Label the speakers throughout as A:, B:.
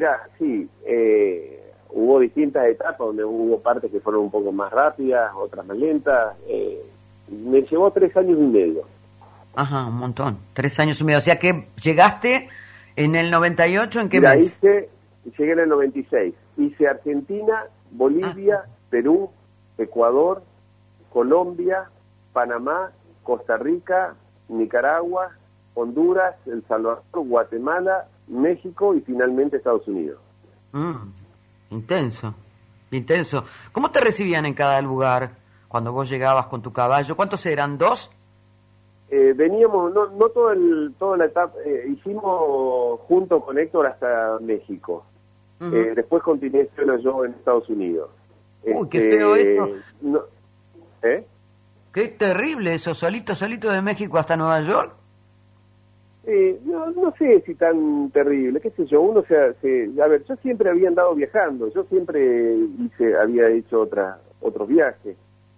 A: Mira, sí, hubo distintas etapas donde hubo partes que fueron un poco más rápidas, otras más lentas. Me llevó 3 años y medio.
B: Ajá, un montón. 3 años y medio. O sea que llegaste en el 98, ¿en qué
A: Mira,
B: mes?
A: llegué en el 96. Hice Argentina, Bolivia, Perú, Ecuador, Colombia, Panamá, Costa Rica, Nicaragua, Honduras, El Salvador, Guatemala, México y finalmente Estados Unidos.
B: Intenso, intenso. ¿Cómo te recibían en cada lugar cuando vos llegabas con tu caballo? ¿Cuántos eran? ¿2?
A: Veníamos, no toda la etapa, hicimos junto con Héctor hasta México. Después continué solo yo en Estados Unidos.
B: Uy, qué feo eso. Qué terrible eso, solito de México hasta Nueva York.
A: No sé si tan terrible, qué sé yo, a ver, yo siempre había andado viajando, yo siempre había hecho otros viajes.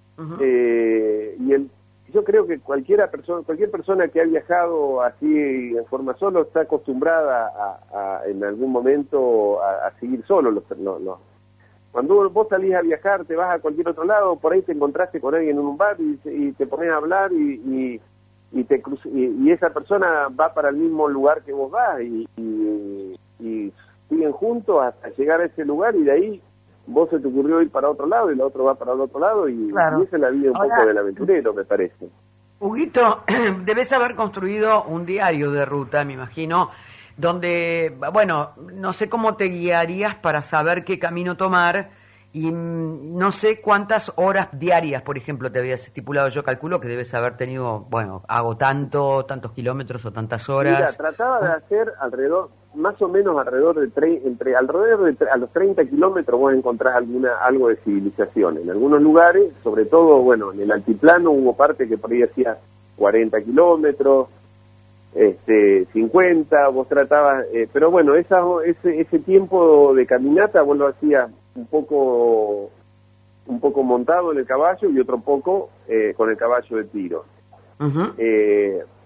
A: Yo creo que cualquier persona que ha viajado así en forma solo está acostumbrada en algún momento a seguir solo. Cuando vos salís a viajar, te vas a cualquier otro lado, por ahí te encontraste con alguien en un bar y te pones a hablar y esa persona va para el mismo lugar que vos vas y siguen juntos hasta llegar a ese lugar y de ahí vos se te ocurrió ir para otro lado y el otro va para el otro lado
B: claro.
A: Y esa es la vida un poco del aventurero, me parece.
B: Huguito, debes haber construido un diario de ruta, me imagino, donde, bueno, no sé cómo te guiarías para saber qué camino tomar y no sé cuántas horas diarias, por ejemplo, te habías estipulado. Yo calculo que debes haber tenido, bueno, hago tantos kilómetros o tantas horas.
A: Mira, trataba de hacer más o menos alrededor de a los 30 kilómetros vos encontrás algo de civilización. En algunos lugares, sobre todo, bueno, en el altiplano hubo parte que por ahí hacía 40 kilómetros, 50, vos tratabas, pero bueno, ese tiempo de caminata vos lo hacías un poco montado en el caballo y otro poco con el caballo de tiro.